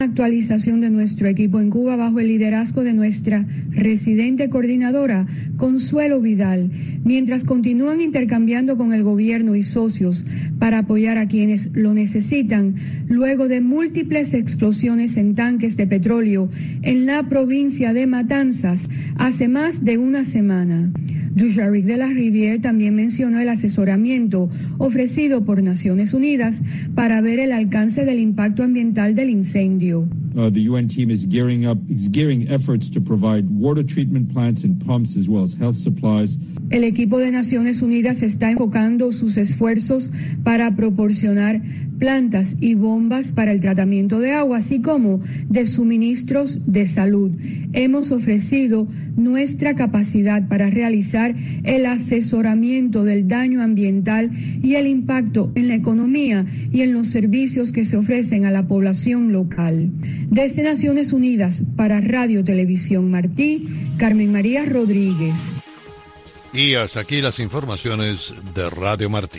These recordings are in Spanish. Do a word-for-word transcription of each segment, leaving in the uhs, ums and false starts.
Actualización de nuestro equipo en Cuba bajo el liderazgo de nuestra residente coordinadora, Consuelo Vidal, mientras continúan intercambiando con el gobierno y socios para apoyar a quienes lo necesitan, luego de múltiples explosiones en tanques de petróleo en la provincia de Matanzas hace más de una semana. Dujarric de la Rivière también mencionó el asesoramiento ofrecido por Naciones Unidas para ver el alcance del impacto ambiental del incendio. Uh, the U N team is gearing up, is gearing efforts to provide water treatment plants and pumps as well as health supplies. El equipo de Naciones Unidas está enfocando sus esfuerzos para proporcionar plantas y bombas para el tratamiento de agua, así como de suministros de salud. Hemos ofrecido nuestra capacidad para realizar el asesoramiento del daño ambiental y el impacto en la economía y en los servicios que se ofrecen a la población local. Desde Naciones Unidas para Radio Televisión Martí, Carmen María Rodríguez. Y hasta aquí las informaciones de Radio Martí.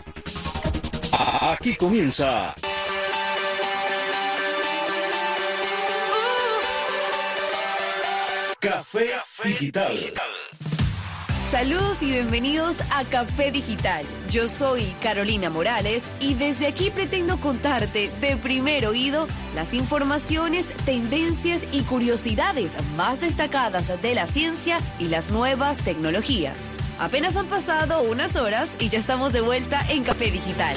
Aquí comienza Café Digital. Saludos y bienvenidos a Café Digital. Yo soy Carolina Morales y desde aquí pretendo contarte de primer oído las informaciones, tendencias y curiosidades más destacadas de la ciencia y las nuevas tecnologías. Apenas han pasado unas horas y ya estamos de vuelta en Café Digital.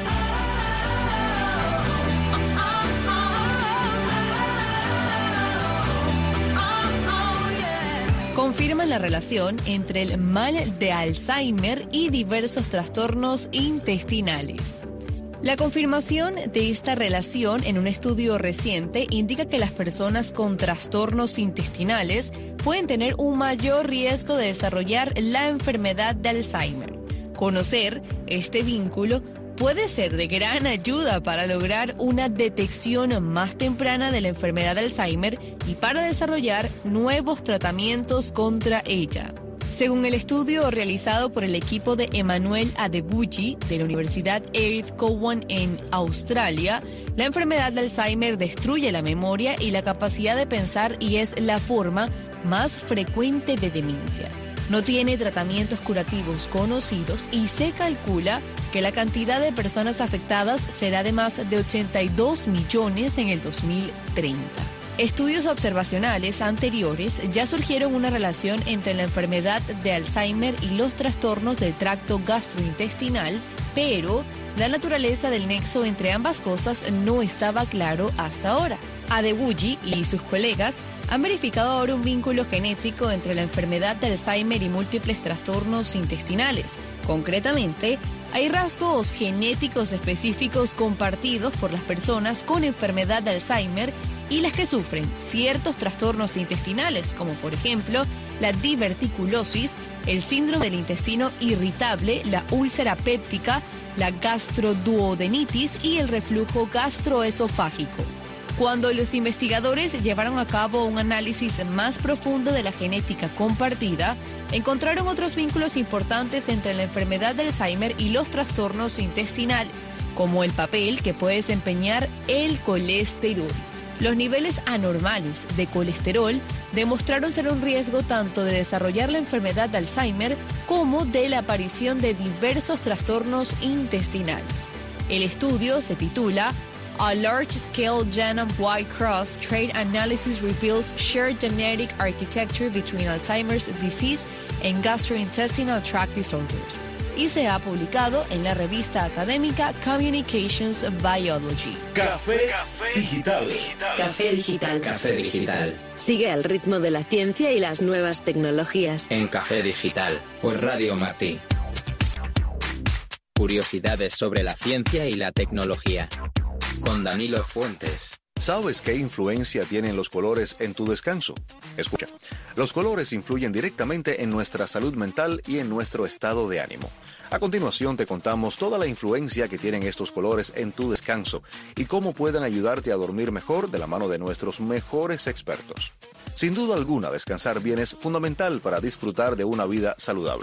Confirman la relación entre el mal de Alzheimer y diversos trastornos intestinales. La confirmación de esta relación en un estudio reciente indica que las personas con trastornos intestinales pueden tener un mayor riesgo de desarrollar la enfermedad de Alzheimer. Conocer este vínculo puede ser de gran ayuda para lograr una detección más temprana de la enfermedad de Alzheimer y para desarrollar nuevos tratamientos contra ella. Según el estudio realizado por el equipo de Emmanuel Adebuji de la Universidad Edith Cowan en Australia, la enfermedad de Alzheimer destruye la memoria y la capacidad de pensar y es la forma más frecuente de demencia. No tiene tratamientos curativos conocidos y se calcula que la cantidad de personas afectadas será de más de ochenta y dos millones en el dos mil treinta. Estudios observacionales anteriores ya surgieron una relación entre la enfermedad de Alzheimer y los trastornos del tracto gastrointestinal, pero la naturaleza del nexo entre ambas cosas no estaba claro hasta ahora. Adebuji y sus colegas han verificado ahora un vínculo genético entre la enfermedad de Alzheimer y múltiples trastornos intestinales. Concretamente, hay rasgos genéticos específicos compartidos por las personas con enfermedad de Alzheimer y las que sufren ciertos trastornos intestinales, como por ejemplo la diverticulosis, el síndrome del intestino irritable, la úlcera péptica, la gastroduodenitis y el reflujo gastroesofágico. Cuando los investigadores llevaron a cabo un análisis más profundo de la genética compartida, encontraron otros vínculos importantes entre la enfermedad de Alzheimer y los trastornos intestinales, como el papel que puede desempeñar el colesterol. Los niveles anormales de colesterol demostraron ser un riesgo tanto de desarrollar la enfermedad de Alzheimer como de la aparición de diversos trastornos intestinales. El estudio se titula A large-scale genome-wide cross-trait analysis reveals shared genetic architecture between Alzheimer's disease and gastrointestinal tract disorders, y se ha publicado en la revista académica Communications Biology. Café Digital. Café Digital. Café Digital. Sigue al ritmo de la ciencia y las nuevas tecnologías. En Café Digital, por Radio Martí. Curiosidades sobre la ciencia y la tecnología. Con Danilo Fuentes. ¿Sabes qué influencia tienen los colores en tu descanso? Escucha, los colores influyen directamente en nuestra salud mental y en nuestro estado de ánimo. A continuación te contamos toda la influencia que tienen estos colores en tu descanso y cómo pueden ayudarte a dormir mejor de la mano de nuestros mejores expertos. Sin duda alguna, descansar bien es fundamental para disfrutar de una vida saludable.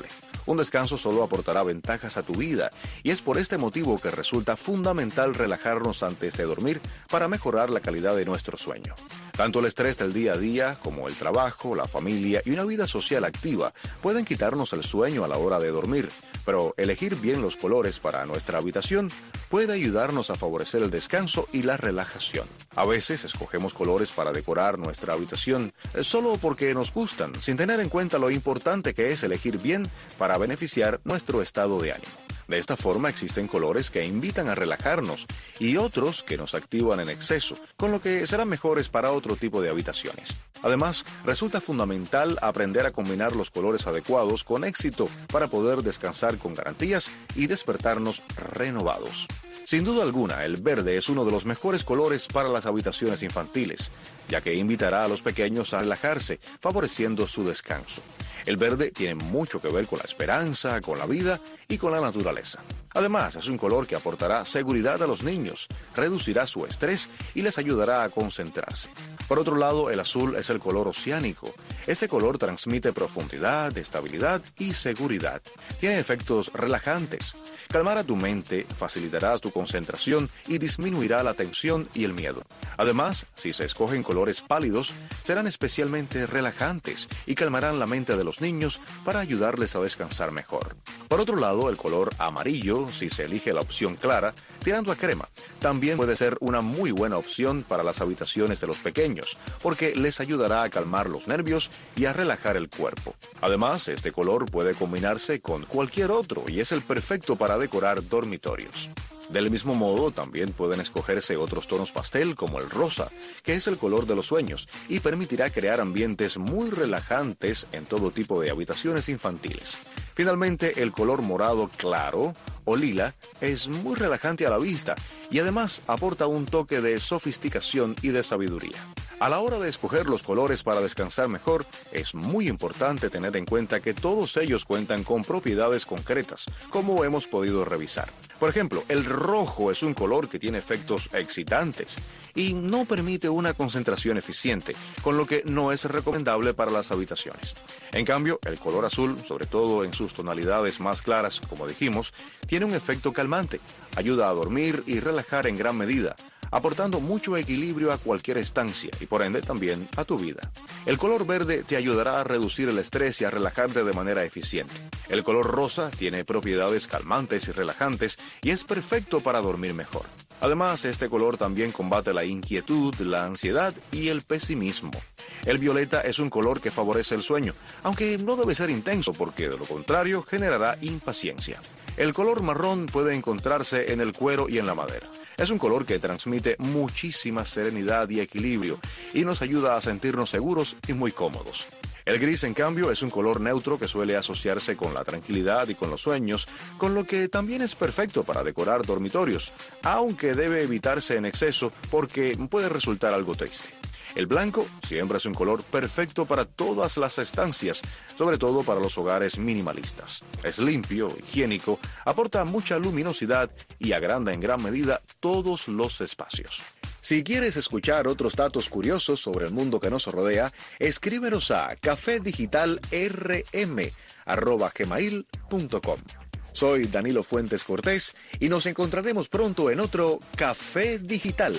Un descanso solo aportará ventajas a tu vida y es por este motivo que resulta fundamental relajarnos antes de dormir para mejorar la calidad de nuestro sueño. Tanto el estrés del día a día como el trabajo, la familia y una vida social activa pueden quitarnos el sueño a la hora de dormir, pero elegir bien los colores para nuestra habitación puede ayudarnos a favorecer el descanso y la relajación. A veces escogemos colores para decorar nuestra habitación solo porque nos gustan, sin tener en cuenta lo importante que es elegir bien para beneficiar nuestro estado de ánimo. De esta forma existen colores que invitan a relajarnos y otros que nos activan en exceso, con lo que serán mejores para otro tipo de habitaciones. Además, resulta fundamental aprender a combinar los colores adecuados con éxito para poder descansar con garantías y despertarnos renovados. Sin duda alguna, el verde es uno de los mejores colores para las habitaciones infantiles, ya que invitará a los pequeños a relajarse, favoreciendo su descanso. El verde tiene mucho que ver con la esperanza, con la vida y con la naturaleza. Además, es un color que aportará seguridad a los niños, reducirá su estrés y les ayudará a concentrarse. Por otro lado, el azul es el color oceánico. Este color transmite profundidad, estabilidad y seguridad. Tiene efectos relajantes. Calmará tu mente, facilitará tu concentración y disminuirá la tensión y el miedo. Además, si se escogen colores pálidos, serán especialmente relajantes y calmarán la mente de los niños para ayudarles a descansar mejor. Por otro lado, el color amarillo, si se elige la opción clara, tirando a crema, también puede ser una muy buena opción para las habitaciones de los pequeños, porque les ayudará a calmar los nervios y a relajar el cuerpo. Además, este color puede combinarse con cualquier otro y es el perfecto para decorar dormitorios. Del mismo modo, también pueden escogerse otros tonos pastel como el rosa, que es el color de los sueños y permitirá crear ambientes muy relajantes en todo tipo de habitaciones infantiles. Finalmente, el color morado claro o lila es muy relajante a la vista y además aporta un toque de sofisticación y de sabiduría. A la hora de escoger los colores para descansar mejor, es muy importante tener en cuenta que todos ellos cuentan con propiedades concretas, como hemos podido revisar. Por ejemplo, el rojo es un color que tiene efectos excitantes y no permite una concentración eficiente, con lo que no es recomendable para las habitaciones. En cambio, el color azul, sobre todo en sus tonalidades más claras, como dijimos, tiene un efecto calmante, ayuda a dormir y relajar en gran medida, aportando mucho equilibrio a cualquier estancia y por ende también a tu vida. El color verde te ayudará a reducir el estrés y a relajarte de manera eficiente. El color rosa tiene propiedades calmantes y relajantes y es perfecto para dormir mejor. Además, este color también combate la inquietud, la ansiedad y el pesimismo. El violeta es un color que favorece el sueño, aunque no debe ser intenso porque de lo contrario generará impaciencia. El color marrón puede encontrarse en el cuero y en la madera. Es un color que transmite muchísima serenidad y equilibrio y nos ayuda a sentirnos seguros y muy cómodos. El gris, en cambio, es un color neutro que suele asociarse con la tranquilidad y con los sueños, con lo que también es perfecto para decorar dormitorios, aunque debe evitarse en exceso porque puede resultar algo triste. El blanco siempre es un color perfecto para todas las estancias, sobre todo para los hogares minimalistas. Es limpio, higiénico, aporta mucha luminosidad y agranda en gran medida todos los espacios. Si quieres escuchar otros datos curiosos sobre el mundo que nos rodea, escríbenos a café digital r m arroba gmail punto com. Soy Danilo Fuentes Cortés y nos encontraremos pronto en otro Café Digital.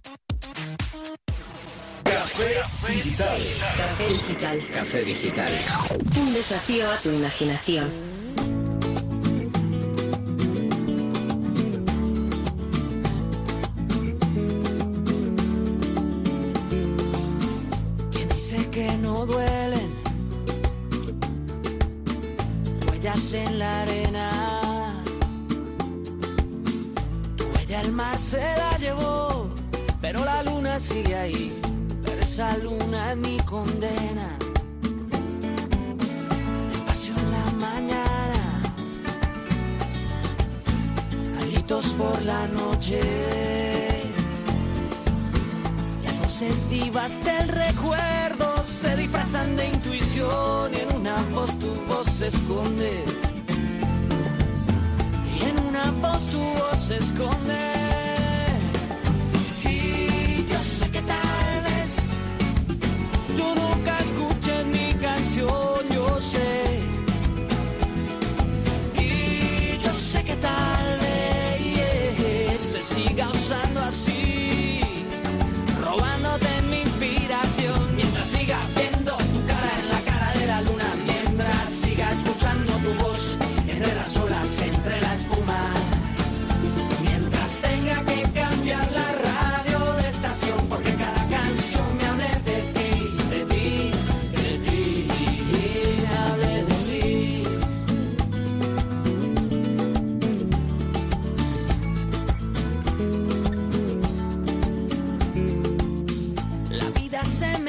Café Digital. Café Digital. Café Digital. Un desafío a tu imaginación. ¿Quién dice que no duelen? Huellas en la arena. Tu huella el mar se la llevó, pero la luna sigue ahí. Esa luna es mi condena. Despacio en la mañana, alitos por la noche. Las voces vivas del recuerdo se disfrazan de intuición y en una voz tu voz se esconde. Y en una voz tu voz se esconde. Y yo sé que tal tú nunca escuches mi canción, yo sé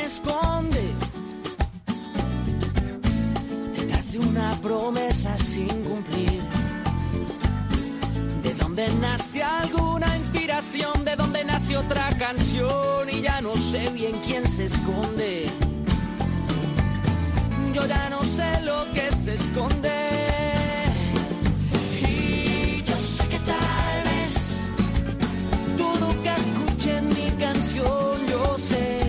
esconde detrás de una promesa sin cumplir. ¿De dónde nace alguna inspiración? ¿De dónde nace otra canción? Y ya no sé bien quién se esconde. Yo ya no sé lo que se esconde. Y yo sé que tal vez tú nunca escuches mi canción, yo sé.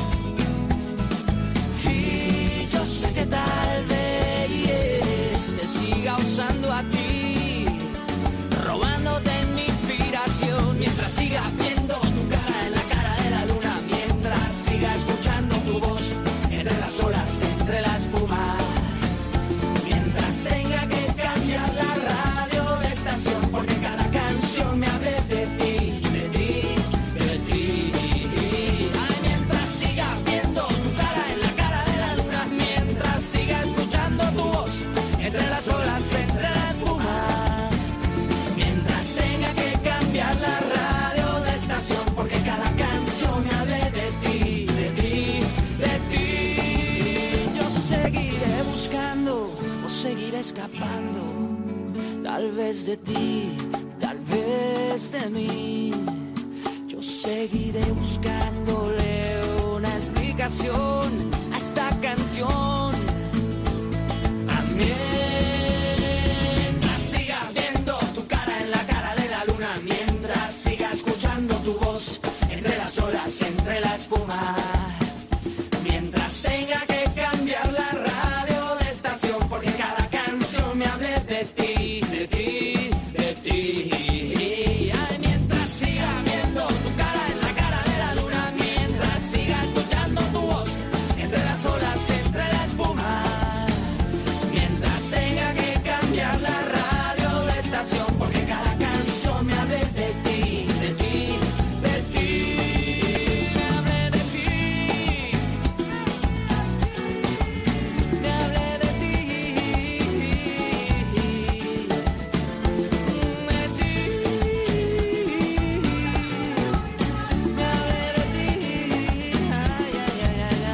Y yo sé que tal vez te siga usando a ti, robándote mi inspiración. Mientras siga viendo tu cara en la cara de la luna, mientras siga escuchando tu voz entre las olas, entre la espuma, mientras tenga que cambiar la radio de estación, porque cada canción me hable de ti, de ti, de ti. Ay, mientras siga viendo tu cara en la cara de la luna, mientras siga escuchando tu voz entre las olas, entre la espuma, mientras tenga que cambiar la radio de estación, porque cada canción me hable de ti, de ti, de ti. Yo seguiré buscando o seguiré escapando, tal vez de ti, tal vez de mí. Yo seguiré buscándole una explicación a esta canción. Mientras siga viendo tu cara en la cara de la luna, mientras siga escuchando tu voz entre las olas, entre la espuma, mientras tenga que cambiar la radio de estación, porque cada canción me hable de ti, de ti, de ti. Ay, mientras siga viendo tu cara en la cara de la luna, mientras siga escuchando tu voz entre las olas, entre la espuma, mientras tenga que cambiar la radio de estación, porque cada canción me hable de ti, de ti, de ti, me hable de ti, me hable de ti, de ti, me hable de ti, ay, ay, ay, ay,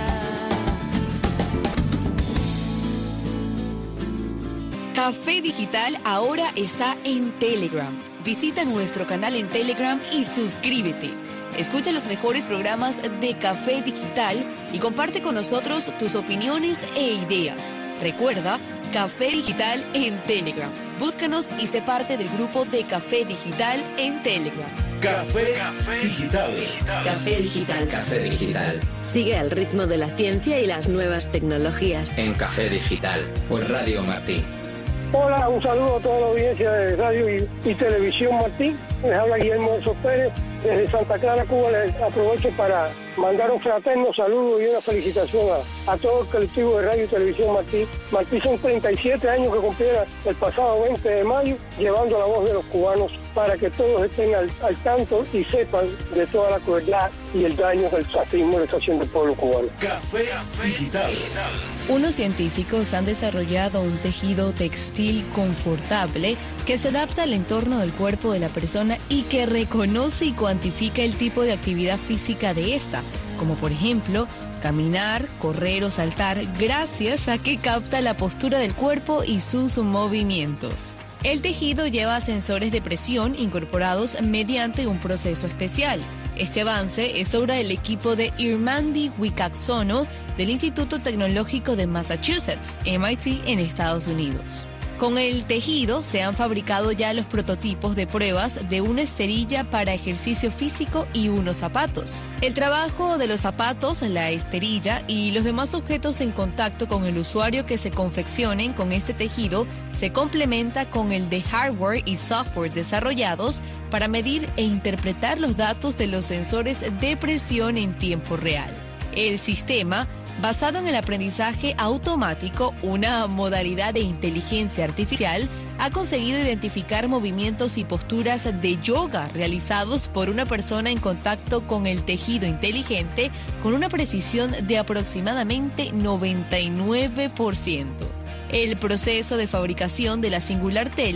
ay. Café Digital ahora está en Telegram. Visita nuestro canal en Telegram y suscríbete. Escucha los mejores programas de Café Digital y comparte con nosotros tus opiniones e ideas. Recuerda, Café Digital en Telegram. Búscanos y sé parte del grupo de Café Digital en Telegram. Café, Café Digital. Café Digital. Café Digital. Sigue al ritmo de la ciencia y las nuevas tecnologías. En Café Digital. Por Radio Martí. Hola, un saludo a toda la audiencia de radio y, y televisión Martí. Les habla Guillermo Enzo Pérez desde Santa Clara, Cuba. Les aprovecho para mandar un fraterno saludo y una felicitación a, a todo el colectivo de radio y televisión Martí. Martí son treinta y siete años que cumpliera el pasado veinte de mayo, llevando la voz de los cubanos para que todos estén al, al tanto y sepan de toda la crueldad y el daño que el fascismo le está haciendo al pueblo cubano. Café Digital. Unos científicos han desarrollado un tejido textil confortable que se adapta al entorno del cuerpo de la persona y que reconoce y cuantifica el tipo de actividad física de esta, como por ejemplo caminar, correr o saltar, gracias a que capta la postura del cuerpo y sus movimientos. El tejido lleva sensores de presión incorporados mediante un proceso especial. Este avance es obra del equipo de Irmandi Wicaxono del Instituto Tecnológico de Massachusetts, M I T, en Estados Unidos. Con el tejido se han fabricado ya los prototipos de pruebas de una esterilla para ejercicio físico y unos zapatos. El trabajo de los zapatos, la esterilla y los demás objetos en contacto con el usuario que se confeccionen con este tejido se complementa con el de hardware y software desarrollados para medir e interpretar los datos de los sensores de presión en tiempo real. El sistema, basado en el aprendizaje automático, una modalidad de inteligencia artificial, ha conseguido identificar movimientos y posturas de yoga realizados por una persona en contacto con el tejido inteligente con una precisión de aproximadamente noventa y nueve por ciento. El proceso de fabricación de la singular tela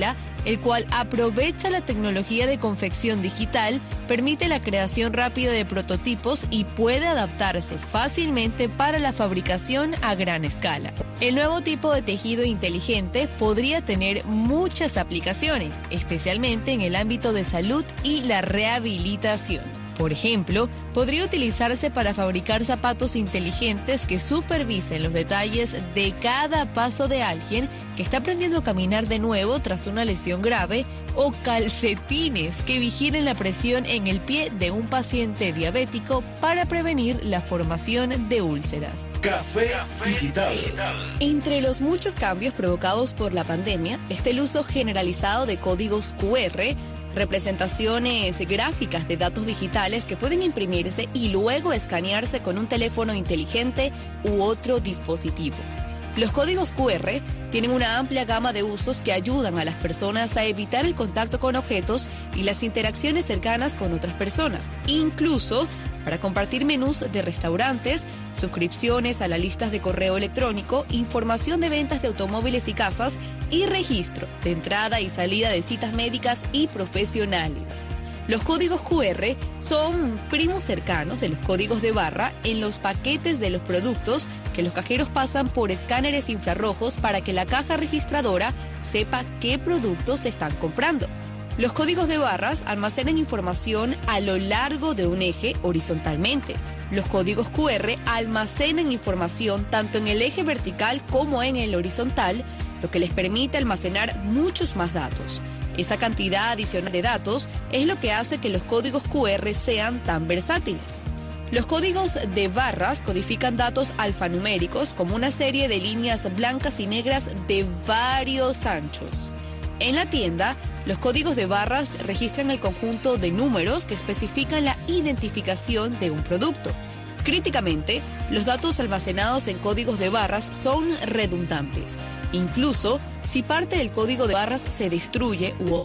el cual aprovecha la tecnología de confección digital, permite la creación rápida de prototipos y puede adaptarse fácilmente para la fabricación a gran escala. El nuevo tipo de tejido inteligente podría tener muchas aplicaciones, especialmente en el ámbito de salud y la rehabilitación. Por ejemplo, podría utilizarse para fabricar zapatos inteligentes que supervisen los detalles de cada paso de alguien que está aprendiendo a caminar de nuevo tras una lesión grave, o calcetines que vigilen la presión en el pie de un paciente diabético para prevenir la formación de úlceras. Café Digital. Entre los muchos cambios provocados por la pandemia está el uso generalizado de códigos cu erre, representaciones gráficas de datos digitales que pueden imprimirse y luego escanearse con un teléfono inteligente u otro dispositivo. Los códigos cu erre tienen una amplia gama de usos que ayudan a las personas a evitar el contacto con objetos y las interacciones cercanas con otras personas, incluso para compartir menús de restaurantes, suscripciones a las listas de correo electrónico, información de ventas de automóviles y casas y registro de entrada y salida de citas médicas y profesionales. Los códigos cu erre son primos cercanos de los códigos de barra en los paquetes de los productos que los cajeros pasan por escáneres infrarrojos para que la caja registradora sepa qué productos se están comprando. Los códigos de barras almacenan información a lo largo de un eje horizontalmente. Los códigos cu erre almacenan información tanto en el eje vertical como en el horizontal, lo que les permite almacenar muchos más datos. Esa cantidad adicional de datos es lo que hace que los códigos cu erre sean tan versátiles. Los códigos de barras codifican datos alfanuméricos como una serie de líneas blancas y negras de varios anchos. En la tienda, los códigos de barras registran el conjunto de números que especifican la identificación de un producto. Críticamente, los datos almacenados en códigos de barras son redundantes. Incluso si parte del código de barras se destruye u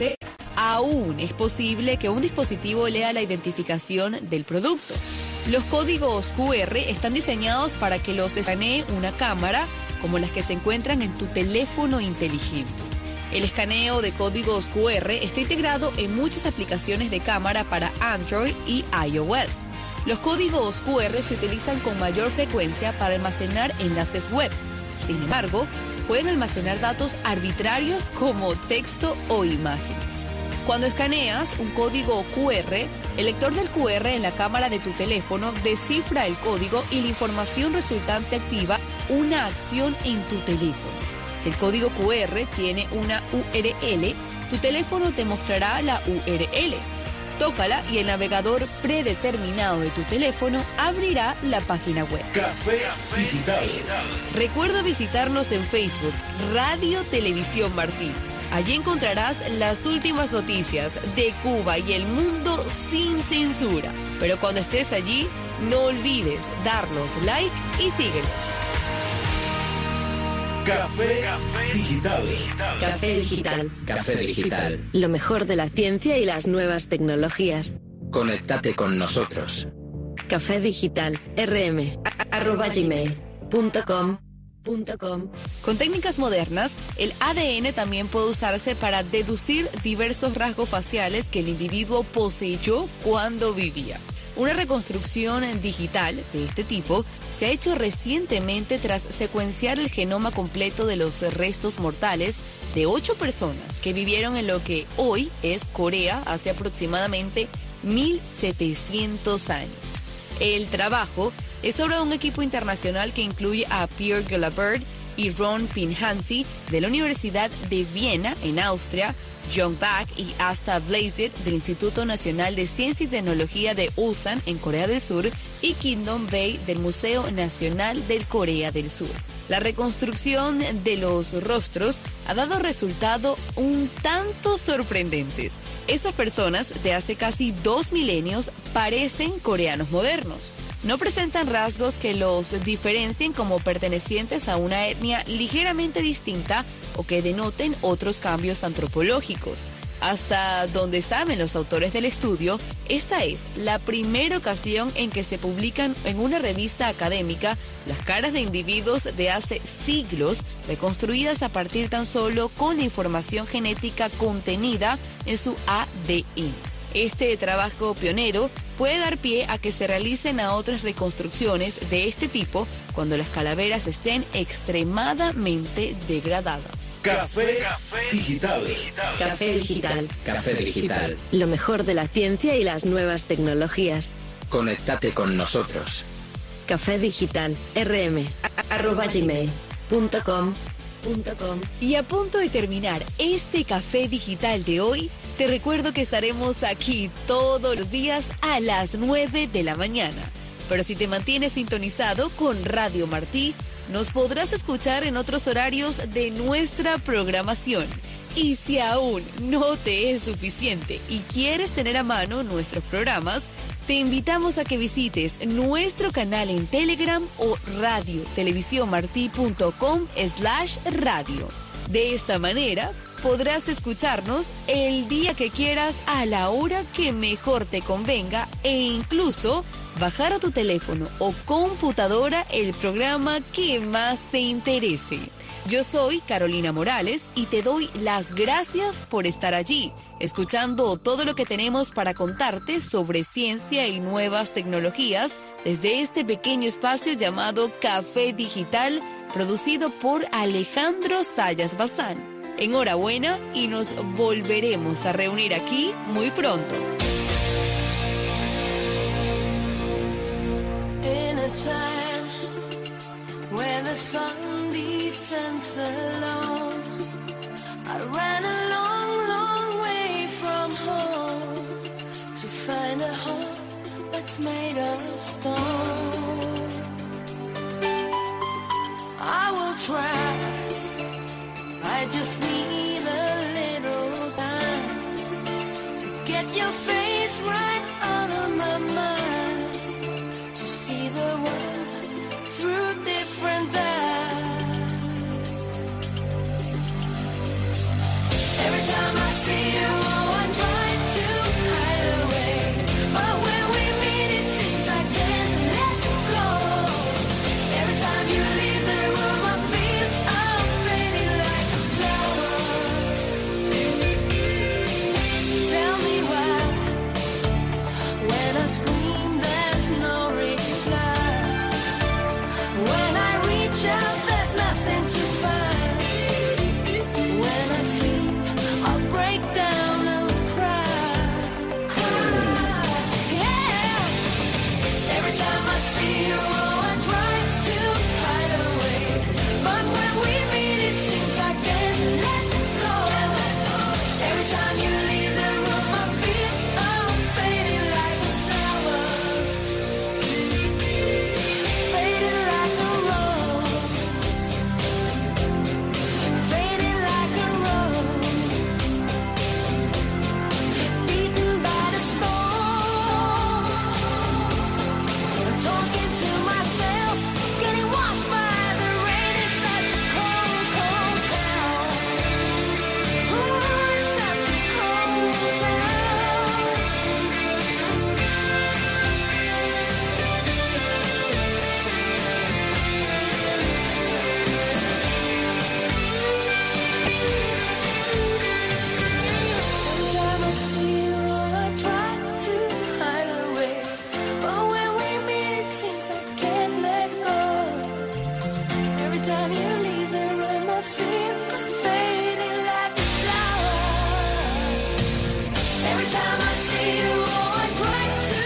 aún es posible que un dispositivo lea la identificación del producto. Los códigos cu erre están diseñados para que los escanee una cámara, como las que se encuentran en tu teléfono inteligente. El escaneo de códigos cu erre está integrado en muchas aplicaciones de cámara para Android y iOS. Los códigos cu erre se utilizan con mayor frecuencia para almacenar enlaces web. Sin embargo, pueden almacenar datos arbitrarios como texto o imágenes. Cuando escaneas un código cu erre, el lector del cu erre en la cámara de tu teléfono descifra el código y la información resultante activa una acción en tu teléfono. Si el código cu erre tiene una u erre ele, tu teléfono te mostrará la u erre ele. Tócala y el navegador predeterminado de tu teléfono abrirá la página web. Café Digital. Recuerda visitarnos en Facebook, Radio Televisión Martí. Allí encontrarás las últimas noticias de Cuba y el mundo sin censura. Pero cuando estés allí, no olvides darnos like y síguenos. Café Digital. Café Digital. Café Digital. Lo mejor de la ciencia y las nuevas tecnologías. Conéctate con nosotros. Café Digital. rm arroba gmail punto com punto com. Con técnicas modernas, el A D N también puede usarse para deducir diversos rasgos faciales que el individuo poseyó cuando vivía. Una reconstrucción digital de este tipo se ha hecho recientemente tras secuenciar el genoma completo de los restos mortales de ocho personas que vivieron en lo que hoy es Corea hace aproximadamente mil setecientos años. El trabajo es obra de un equipo internacional que incluye a Pierre Gelabert y Ron Pinhansi de la Universidad de Viena en Austria, John Bach y Asta Blazet del Instituto Nacional de Ciencia y Tecnología de Ulsan en Corea del Sur y Kingdom Bay del Museo Nacional del Corea del Sur. La reconstrucción de los rostros ha dado resultados un tanto sorprendentes. Esas personas de hace casi dos milenios parecen coreanos modernos. No presentan rasgos que los diferencien como pertenecientes a una etnia ligeramente distinta o que denoten otros cambios antropológicos. Hasta donde saben los autores del estudio, esta es la primera ocasión en que se publican en una revista académica las caras de individuos de hace siglos reconstruidas a partir tan solo con la información genética contenida en su A D N. Este trabajo pionero puede dar pie a que se realicen a otras reconstrucciones de este tipo cuando las calaveras estén extremadamente degradadas. Café Digital. Café Digital. Café Digital. Lo mejor de la ciencia y las nuevas tecnologías. Conéctate con nosotros. Café Digital. rm arroba gmail punto com. Y a punto de terminar este Café Digital de hoy, te recuerdo que estaremos aquí todos los días a las nueve de la mañana. Pero si te mantienes sintonizado con Radio Martí, nos podrás escuchar en otros horarios de nuestra programación. Y si aún no te es suficiente y quieres tener a mano nuestros programas, te invitamos a que visites nuestro canal en Telegram o radio televisiónmartí punto com slash radio. De esta manera, podrás escucharnos el día que quieras a la hora que mejor te convenga e incluso bajar a tu teléfono o computadora el programa que más te interese. Yo soy Carolina Morales y te doy las gracias por estar allí, escuchando todo lo que tenemos para contarte sobre ciencia y nuevas tecnologías desde este pequeño espacio llamado Café Digital, producido por Alejandro Sayas Bazán. Enhorabuena y nos volveremos a reunir aquí muy pronto. When the sun descends alone, I ran a long, long way from home to find a home that's made of stone.